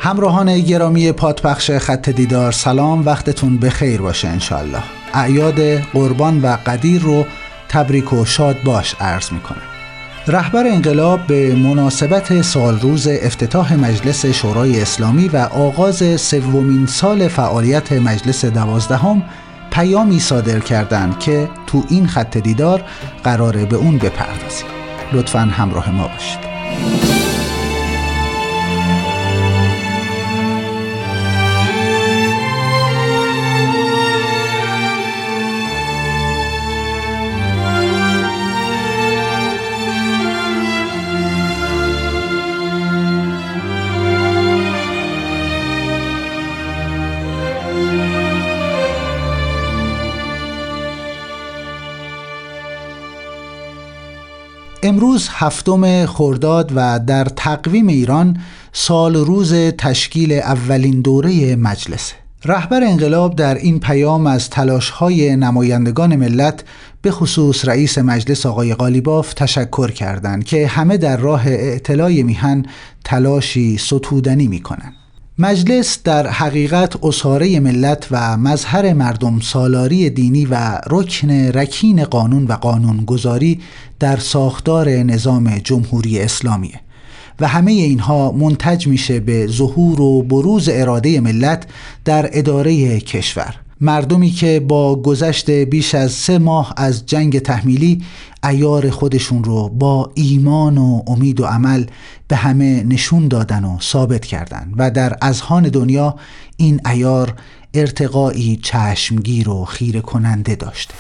همراهان گرامی پادپخش خط دیدار، سلام، وقتتون بخیر باشه انشالله. اعیاد قربان و قدیر رو تبریک و شاد باش عرض میکنم. رهبر انقلاب به مناسبت سالروز افتتاح مجلس شورای اسلامی و آغاز سومین سال فعالیت مجلس 12 پیامی صادر کردند که تو این خط دیدار قراره به اون بپردازیم. لطفاً همراه ما باشید. امروز 7 خرداد و در تقویم ایران سال روز تشکیل اولین دوره مجلس. رهبر انقلاب در این پیام از تلاش‌های نمایندگان ملت به خصوص رئیس مجلس آقای قالیباف تشکر کردند که همه در راه اعتلاء میهن تلاشی ستودنی می‌کنند. مجلس در حقیقت اساره ملت و مظهر مردم سالاری دینی و رکن رکین قانون و قانونگذاری در ساختار نظام جمهوری اسلامیه و همه اینها منتج میشه به ظهور و بروز اراده ملت در اداره کشور. مردمی که با گذشت بیش از 3 ماه از جنگ تحمیلی عیار خودشون رو با ایمان و امید و عمل به همه نشون دادن و ثابت کردن و در اذهان دنیا این عیار ارتقایی چشمگیر و خیره کننده داشته.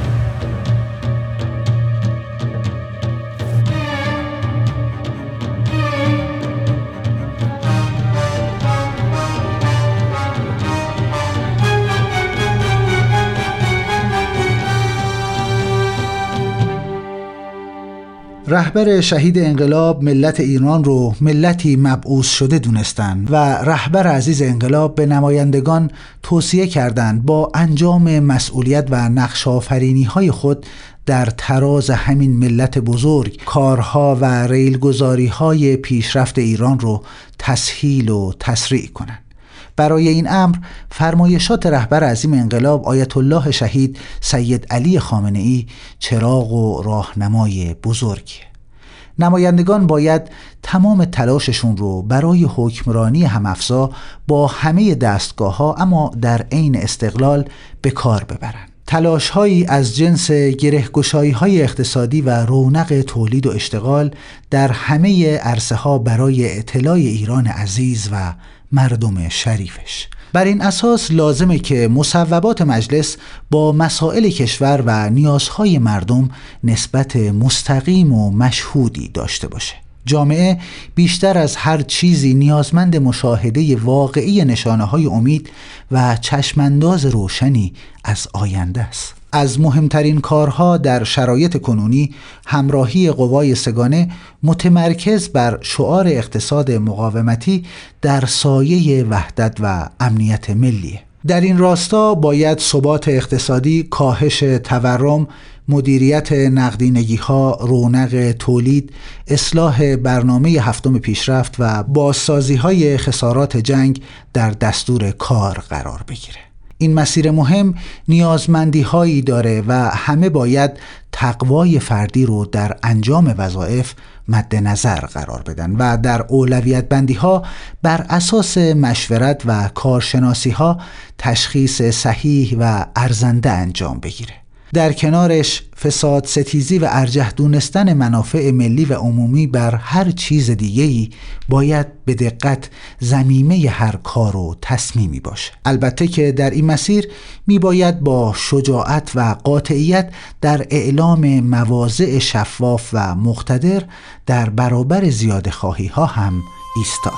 رهبر شهید انقلاب ملت ایران رو ملتی مبعوث شده دونستن و رهبر عزیز انقلاب به نمایندگان توصیه کردند با انجام مسئولیت و نقش آفرینی های خود در تراز همین ملت بزرگ کارها و ریلگذاری های پیشرفت ایران رو تسهیل و تسریع کنند. برای این امر فرمایشات رهبر عظیم انقلاب آیت الله شهید سید علی خامنه‌ای چراغ و راهنمای بزرگیه. نمایندگان باید تمام تلاششون رو برای حکمرانی هم‌افزا با همه دستگاه‌ها اما در عین استقلال به کار ببرن. تلاش‌هایی از جنس گره‌گشایی‌های اقتصادی و رونق تولید و اشتغال در همه عرصه‌ها برای اطلاع ایران عزیز و مردم شریفش. بر این اساس لازمه که مصوبات مجلس با مسائل کشور و نیازهای مردم نسبت مستقیم و مشهودی داشته باشه. جامعه بیشتر از هر چیزی نیازمند مشاهده واقعی نشانه‌های امید و چشمانداز روشنی از آینده است. از مهمترین کارها در شرایط کنونی همراهی قوای سگانه متمرکز بر شعار اقتصاد مقاومتی در سایه وحدت و امنیت ملیه. در این راستا باید ثبات اقتصادی، کاهش تورم، مدیریت نقدینگی‌ها، رونق تولید، اصلاح برنامه 7 پیشرفت و بازسازی‌های خسارات جنگ در دستور کار قرار بگیره. این مسیر مهم نیازمندی هایی داره و همه باید تقوای فردی رو در انجام وظایف مد نظر قرار بدن و در اولویت بندی ها بر اساس مشورت و کارشناسی ها تشخیص صحیح و ارزنده انجام بگیره. در کنارش فساد ستیزی و ارجح دونستن منافع ملی و عمومی بر هر چیز دیگه‌ای باید به دقت ضمیمه هر کار و تصمیمی باشه. البته که در این مسیر میباید با شجاعت و قاطعیت در اعلام مواضع شفاف و مقتدر در برابر زیادخواهی ها هم ایستاد.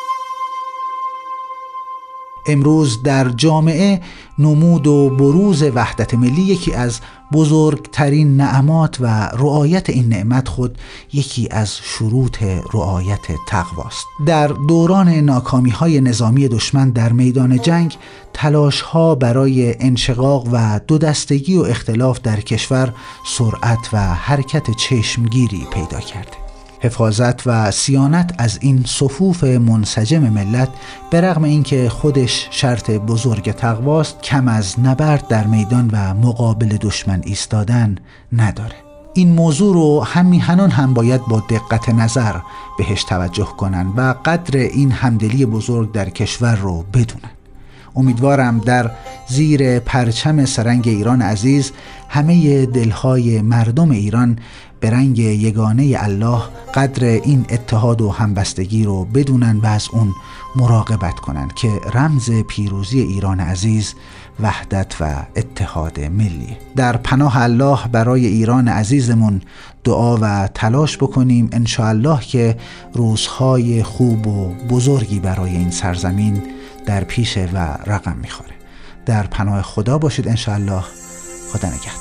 امروز در جامعه نمود و بروز وحدت ملی یکی از بزرگترین نعمات و رعایت این نعمت خود یکی از شروط رعایت تقواست. در دوران ناکامی‌های نظامی دشمن در میدان جنگ، تلاش‌ها برای انشقاق و دو دستگی و اختلاف در کشور سرعت و حرکت چشمگیری پیدا کرده. حفاظت و صیانت از این صفوف منسجم ملت به رغم اینکه خودش شرط بزرگ تقواست کم از نبرد در میدان و مقابل دشمن ایستادن نداره. این موضوع رو هم میهنان هم باید با دقت نظر بهش توجه کنن و قدر این همدلی بزرگ در کشور رو بدونن. امیدوارم در زیر پرچم سرنگ ایران عزیز همه دلهای مردم ایران به رنگ یگانه الله قدر این اتحاد و همبستگی رو بدونن و از اون مراقبت کنن که رمز پیروزی ایران عزیز وحدت و اتحاد ملی. در پناه الله برای ایران عزیزمون دعا و تلاش بکنیم انشاءالله که روزهای خوب و بزرگی برای این سرزمین در پیشه و رقم میخوره. در پناه خدا باشید انشاءالله. خدا نگهدار.